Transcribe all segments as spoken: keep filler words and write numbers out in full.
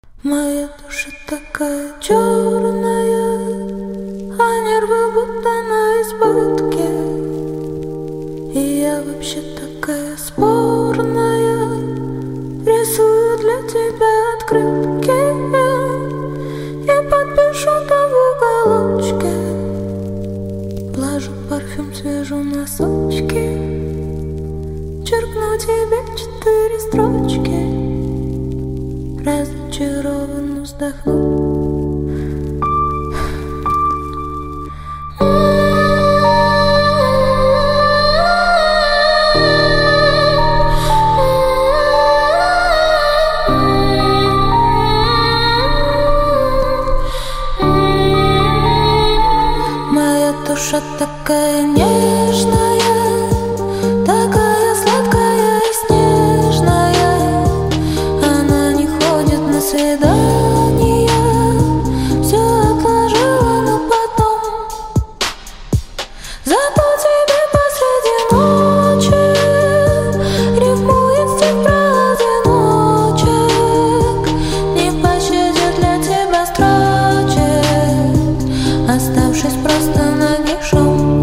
Моя душа такая черная, а нервы будто на избытке. И я вообще такая спорная, рисую для тебя открытки и подпишу там в уголочке. Вложу парфюм, свяжу носочки, черкну тебе четыре строчки. Разочарованно вздохну. Моя душа такая нежная, такая сладкая и снежная. Она не ходит на свидания, все отложила на потом. Зато тебе посреди ночи рифмует стих про одиночек, не пощадит для тебя строчек, оставшись просто нагишом.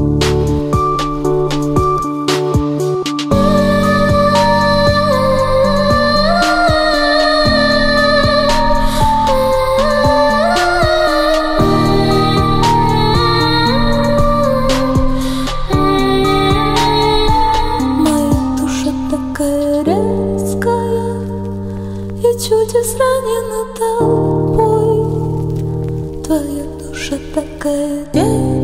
Такая резкая и чудес ранена толпой. Твоя душа такая резкая.